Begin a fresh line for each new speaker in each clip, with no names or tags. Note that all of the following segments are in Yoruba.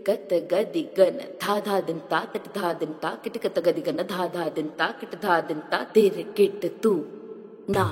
kata gadi gana tha tha din ta tat tha din ta kit kata gadi gana tha tha din ta kit tha din ta tere kit tu na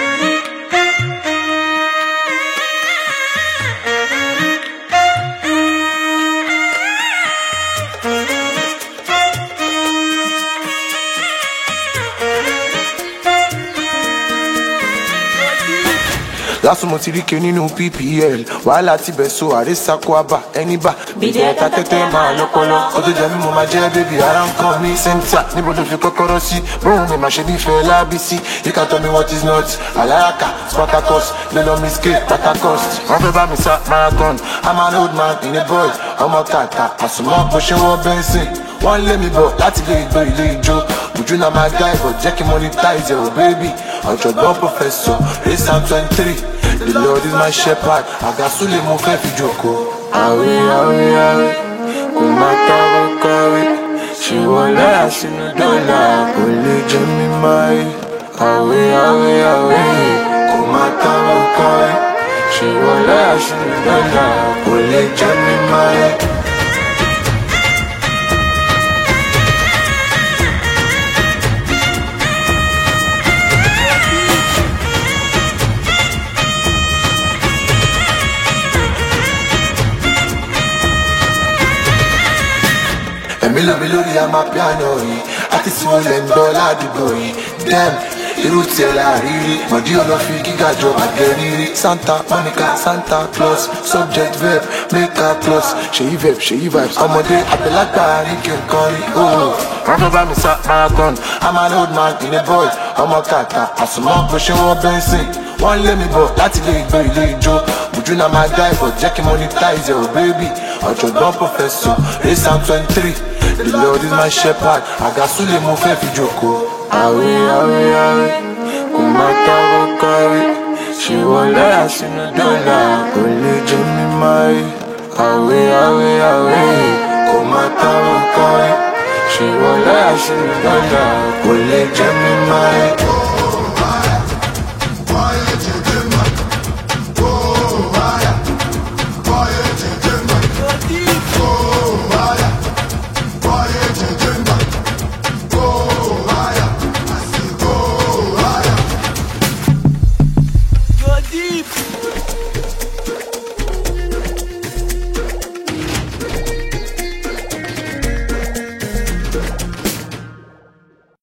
Lásùmọ̀ ti rí ké nínú PPL wàhálà ti bẹ̀ so àrísàkó àbá ẹni bá bìdí ẹ̀ta tẹ́tẹ́ máa lọ́pọ̀lọ́ ó tó jẹ́ mímọ́ máa jẹ́ bébì ara ń kàn mí sẹ́ńtà níbo ló fi kọ́kọ́rọ́ sí bóun mi máa ṣe bí fẹ́ lábísí you can tell me what is not aláyàká spartacus lélọ́ miss k patakos wọ́n fẹ́ bá mi sá marathon I'm an old man in a boy ọmọ tààtà àsùnmọ́ bó ṣe wọ́n bẹ́ńsìn wọ́n lé mi bọ̀ láti lè gbé ilé ijó ojú náà máa dá ìbọ̀ jẹ́ kí monetize ẹ̀ ò bébì ọ̀jọ̀gbọ́n professor race am 23 the Lord is my shepherd àgàsúlẹ̀ mo fẹ́ fi jókòó. àwẹ̀ àwẹ̀ àwẹ̀ kò má tábọ̀ káwé ṣé wọlé àṣìnú dọ́là kò lè jẹ́ mi máa yé. àwẹ̀ àwẹ̀ àwẹ̀ kò má tábọ̀ káwé ṣé wọlé àṣìnú dọ́là kò lè jẹ́ mi máa yé. Èmi lórí àmà piano yìí àti tí wọ́n lè ń gbọ́ ládùúgbò yìí dem irú tiẹ̀ láàrírí mọ̀dí olófi gíga jọ àgẹ̀rírí Santa Monica Santa Claus subject verb make a plus ṣèyí verb ṣèyí vibes ọmọdé àgbàlagbà àríkè nǹkan rí ooo. wọ́n fẹ́ bá mi sá marathon I'm an old man in a boy ọmọ kàtà àsùnmọ́ bó ṣe wọ́n bẹ́ńsìn wọ́n lé mi bọ̀ láti lè gbé ilé ijó ojú náà máa dá ìbọ̀ jẹ́ kí monetize ẹ̀ ò bébì ọ̀jọ̀gbọ́n professor race am 23 the Lord is my shepherd àgàsúlẹ̀ mo fẹ́ fi jókòó. àwẹ̀ àwẹ̀ àwẹ̀ kò má tábọ̀ káwé ṣé wọlé àṣìnú dọ́là kò lè jẹ́ mi máa yé. àwẹ̀ àwẹ̀ àwẹ̀ kò má tábọ̀ káwé ṣé wọlé àṣìnú dọ́là kò lè jẹ́ mi máa yé.